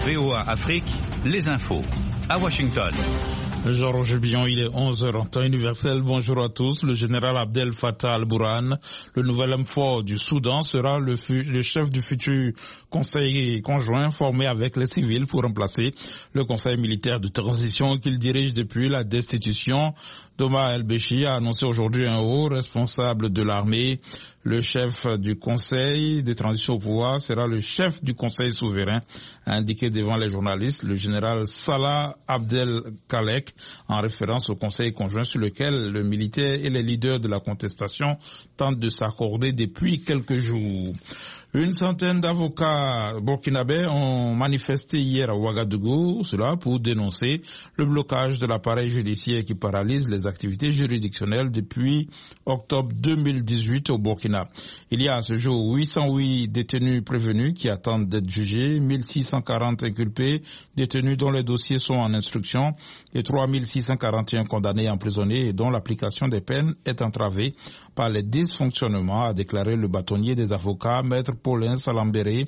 VOA Afrique, les infos. À Washington. Jean-Roger Billon, il est 11h en temps universel. Bonjour à tous. Le général Abdel Fattah al-Burhan, le nouvel homme fort du Soudan, sera le chef du futur conseil conjoint formé avec les civils pour remplacer le conseil militaire de transition qu'il dirige depuis la destitution. Omar el-Béchi a annoncé aujourd'hui un haut responsable de l'armée. Le chef du conseil de transition au pouvoir sera le chef du conseil souverain, a indiqué devant les journalistes le général Salah Abdel Khalek, en référence au conseil conjoint sur lequel le militaire et les leaders de la contestation tentent de s'accorder depuis quelques jours. Une centaine d'avocats burkinabés ont manifesté hier à Ouagadougou, cela pour dénoncer le blocage de l'appareil judiciaire qui paralyse les activités juridictionnelles depuis octobre 2018 au Burkina. Il y a à ce jour 808 détenus prévenus qui attendent d'être jugés, 1640 inculpés, détenus dont les dossiers sont en instruction et 3641 condamnés emprisonnés et dont l'application des peines est entravée par les dysfonctionnements, a déclaré le bâtonnier des avocats, Maître Paulin Salambéré,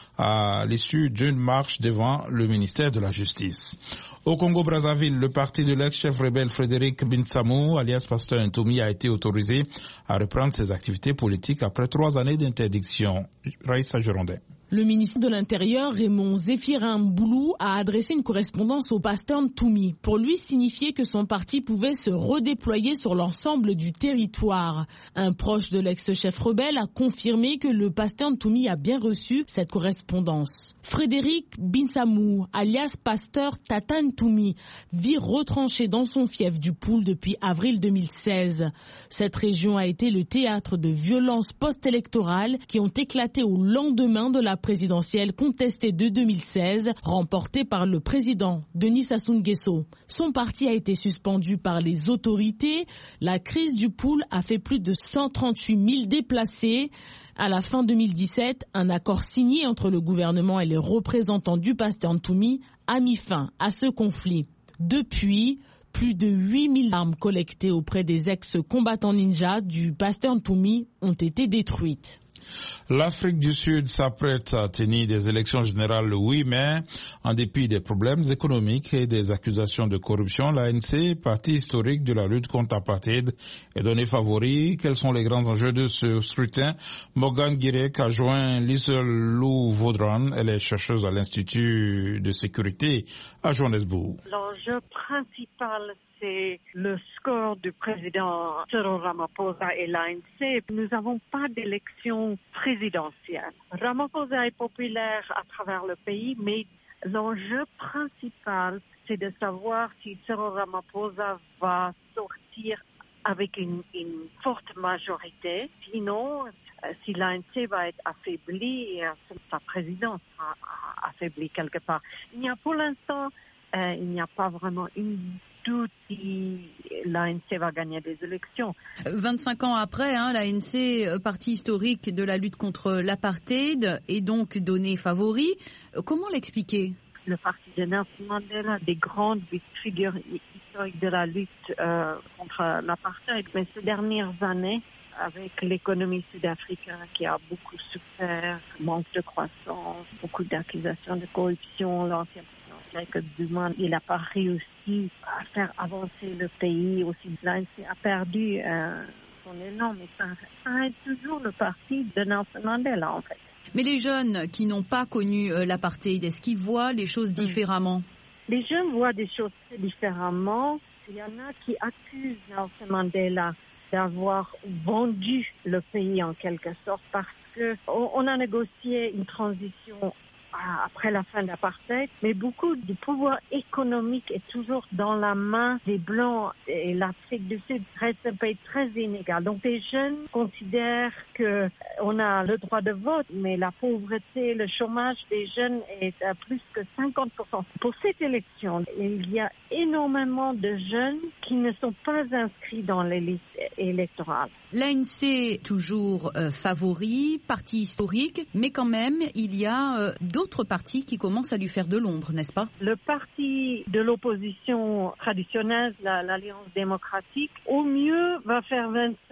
à l'issue d'une marche devant le ministère de la Justice. Au Congo-Brazzaville, le parti de l'ex-chef rebelle Frédéric Binsamou, alias Pasteur Ntoumi, a été autorisé à reprendre ses activités politiques après 3 années d'interdiction. Raïssa Jorondin. Le ministre de l'Intérieur, Raymond Zéphirin Boulou, a adressé une correspondance au pasteur Ntoumi pour lui signifier que son parti pouvait se redéployer sur l'ensemble du territoire. Un proche de l'ex-chef rebelle a confirmé que le pasteur Ntoumi a bien reçu cette correspondance. Frédéric Binsamou, alias pasteur Tata Ntoumi, vit retranché dans son fief du Poul depuis avril 2016. Cette région a été le théâtre de violences post-électorales qui ont éclaté au lendemain de la présidentielle contestée de 2016, remportée par le président Denis Sassou Nguesso. Son parti a été suspendu par les autorités. La crise du Poul a fait plus de 138 000 déplacés. À la fin 2017, un accord signé entre le gouvernement et les représentants du pasteur Ntoumi a mis fin à ce conflit. Depuis, plus de 8 000 armes collectées auprès des ex-combattants ninja du pasteur Ntoumi ont été détruites. L'Afrique du Sud s'apprête à tenir des élections générales le 8 mai. En dépit des problèmes économiques et des accusations de corruption, l'ANC, parti historique de la lutte contre l'apartheid, est donné favori. Quels sont les grands enjeux de ce scrutin? Morgane Guirec a joint Liselou Vaudran, elle est chercheuse à l'Institut de sécurité à Johannesburg. L'enjeu principal, c'est le score du président Cyril Ramaphosa et l'ANC. Nous n'avons pas d'élection présidentielle. Ramaphosa est populaire à travers le pays, mais l'enjeu principal, c'est de savoir si Cyril Ramaphosa va sortir avec une forte majorité. Sinon, si l'ANC va être affaibli, sa présidence sera affaiblie quelque part. Pour l'instant, il n'y a pas vraiment une doute si l'ANC va gagner des élections. 25 ans après, l'ANC, parti historique de la lutte contre l'apartheid, est donc donné favori. Comment l'expliquer? Le parti de Nelson Mandela, des grandes figures historiques de la lutte contre l'apartheid, mais ces dernières années, avec l'économie sud-africaine qui a beaucoup souffert, manque de croissance, beaucoup d'accusations de corruption, l'ancien Jacob Zuma, il n'a pas réussi à faire avancer le pays. Aussi, l'ANC a perdu son élan, mais ça reste toujours le parti de Nelson Mandela, en fait. Mais les jeunes qui n'ont pas connu l'apartheid, est-ce qu'ils voient les choses différemment? Les jeunes voient des choses différemment. Il y en a qui accusent Nelson Mandela d'avoir vendu le pays en quelque sorte parce qu'on a négocié une transition après la fin de l'apartheid, mais beaucoup du pouvoir économique est toujours dans la main des Blancs et l'Afrique du Sud reste un pays très inégal. Donc les jeunes considèrent qu'on a le droit de vote, mais la pauvreté, le chômage des jeunes est à plus que 50%. Pour cette élection, il y a énormément de jeunes qui ne sont pas inscrits dans les listes électorales. L'ANC toujours favori, parti historique, mais quand même il y a d'autres partis qui commencent à lui faire de l'ombre, n'est-ce pas? Le parti de l'opposition traditionnelle, l'Alliance démocratique, au mieux va faire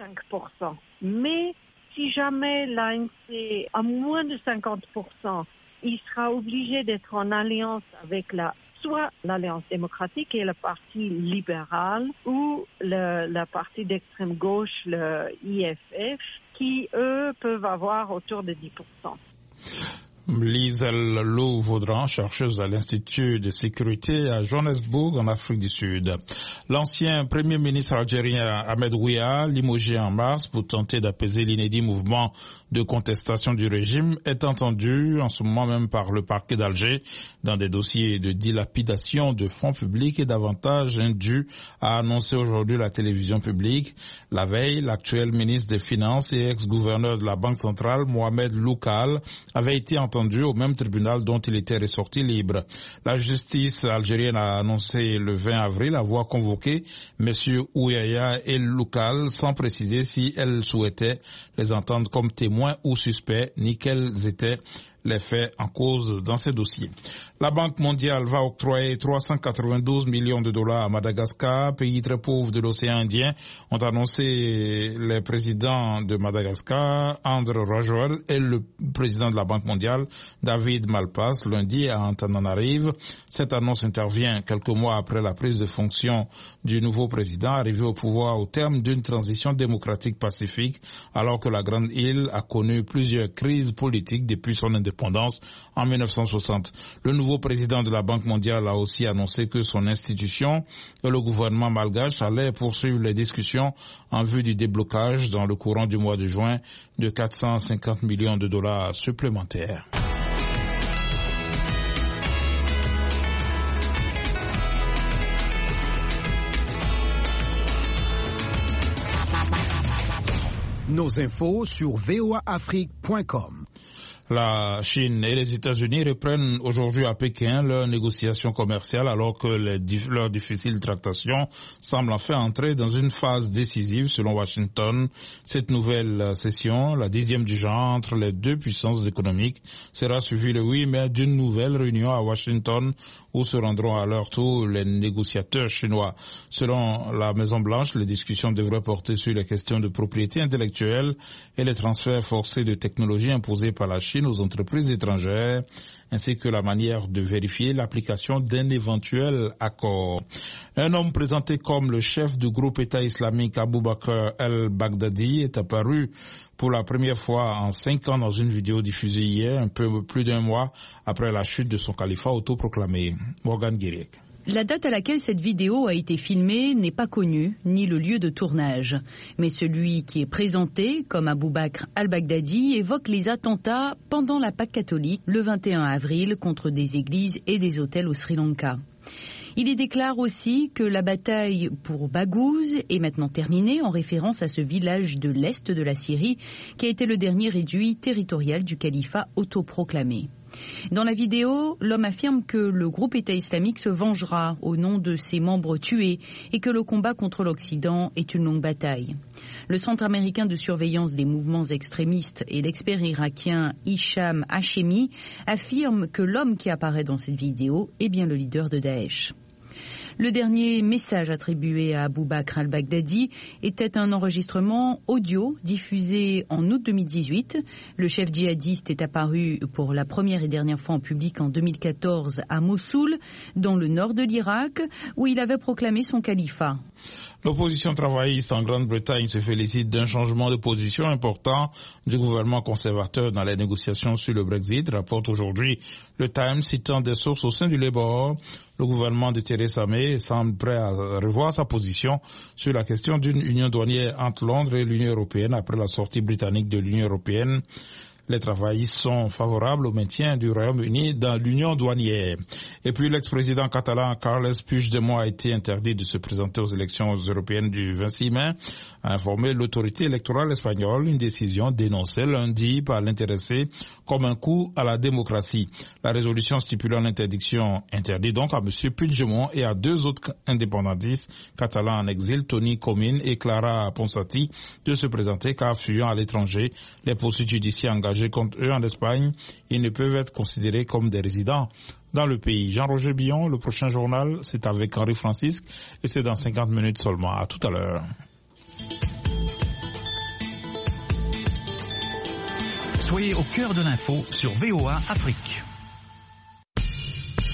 25%. Mais si jamais l'ANC a moins de 50%, il sera obligé d'être en alliance avec soit l'Alliance démocratique et le Parti libéral ou le parti d'extrême gauche, le IFF, qui, eux, peuvent avoir autour de 10%. Lisel Lou-Vaudran, chercheuse à l'Institut de sécurité à Johannesburg, en Afrique du Sud. L'ancien premier ministre algérien Ahmed Ouia, limogé en mars pour tenter d'apaiser l'inédit mouvement de contestation du régime, est entendu en ce moment même par le parquet d'Alger dans des dossiers de dilapidation de fonds publics et d'avantages indus, a annoncé aujourd'hui la télévision publique. La veille, l'actuel ministre des Finances et ex-gouverneur de la Banque centrale, Mohamed Loukal, avait été entendu au même tribunal dont il était ressorti libre. La justice algérienne a annoncé le 20 avril avoir convoqué M. Ouya et Loukal sans préciser si elle souhaitait les entendre comme témoins ou suspects, ni quels étaient les faits en cause dans ces dossiers. La Banque mondiale va octroyer 392 millions de dollars à Madagascar, pays très pauvre de l'océan Indien, ont annoncé les présidents de Madagascar, André Rajoel, et le président de la Banque mondiale, David Malpass, lundi à Antananarive. Cette annonce intervient quelques mois après la prise de fonction du nouveau président, arrivé au pouvoir au terme d'une transition démocratique pacifique, alors que la grande île a connu plusieurs crises politiques depuis son indépendance en 1960. Le nouveau président de la Banque mondiale a aussi annoncé que son institution et le gouvernement malgache allaient poursuivre les discussions en vue du déblocage dans le courant du mois de juin de 450 millions de dollars supplémentaires. Nos infos sur voaafrique.com. La Chine et les États-Unis reprennent aujourd'hui à Pékin leurs négociations commerciales alors que leurs difficiles tractations semblent enfin entrer dans une phase décisive selon Washington. Cette nouvelle session, la 10e du genre entre les deux puissances économiques, sera suivie le 8 mai d'une nouvelle réunion à Washington où se rendront à leur tour les négociateurs chinois. Selon la Maison-Blanche, les discussions devraient porter sur les questions de propriété intellectuelle et les transferts forcés de technologies imposés par la Chine aux entreprises étrangères, ainsi que la manière de vérifier l'application d'un éventuel accord. Un homme présenté comme le chef du groupe État islamique Abu Bakr al-Baghdadi est apparu pour la première fois en 5 ans dans une vidéo diffusée hier, un peu plus d'un mois après la chute de son califat autoproclamé. Morgan Guiriek. La date à laquelle cette vidéo a été filmée n'est pas connue, ni le lieu de tournage. Mais celui qui est présenté comme Abou Bakr al-Baghdadi évoque les attentats pendant la Pâque catholique le 21 avril contre des églises et des hôtels au Sri Lanka. Il y déclare aussi que la bataille pour Baghouz est maintenant terminée en référence à ce village de l'est de la Syrie qui a été le dernier réduit territorial du califat autoproclamé. Dans la vidéo, l'homme affirme que le groupe État islamique se vengera au nom de ses membres tués et que le combat contre l'Occident est une longue bataille. Le Centre américain de surveillance des mouvements extrémistes et l'expert irakien Hicham Hachemi affirment que l'homme qui apparaît dans cette vidéo est bien le leader de Daesh. Le dernier message attribué à Abou Bakr al-Baghdadi était un enregistrement audio diffusé en août 2018. Le chef djihadiste est apparu pour la première et dernière fois en public en 2014 à Mossoul, dans le nord de l'Irak, où il avait proclamé son califat. L'opposition travailliste en Grande-Bretagne se félicite d'un changement de position important du gouvernement conservateur dans les négociations sur le Brexit, rapporte aujourd'hui le Times, citant des sources au sein du Labour. Le gouvernement de Theresa May semble prêt à revoir sa position sur la question d'une union douanière entre Londres et l'Union européenne après la sortie britannique de l'Union européenne. Les travaillistes sont favorables au maintien du Royaume-Uni dans l'union douanière. Et puis l'ex-président catalan Carles Puigdemont a été interdit de se présenter aux élections européennes du 26 mai, a informé l'autorité électorale espagnole, une décision dénoncée lundi par l'intéressé comme un coup à la démocratie. La résolution stipulant l'interdiction interdit donc à M. Puigdemont et à 2 autres indépendantistes catalans en exil, Toni Comín et Clara Ponsati, de se présenter car fuyant à l'étranger les poursuites judiciaires engagées contre eux en Espagne, ils ne peuvent être considérés comme des résidents dans le pays. Jean-Roger Billon, le prochain journal, c'est avec Henri Francisque et c'est dans 50 minutes seulement. À tout à l'heure. Soyez au cœur de l'info sur VOA Afrique.